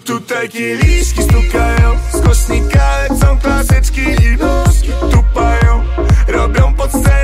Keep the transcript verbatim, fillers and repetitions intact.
Tutaj kieliszki stukają, z głośnika lecą klasyczki i nóżki tupają, robią pod sceną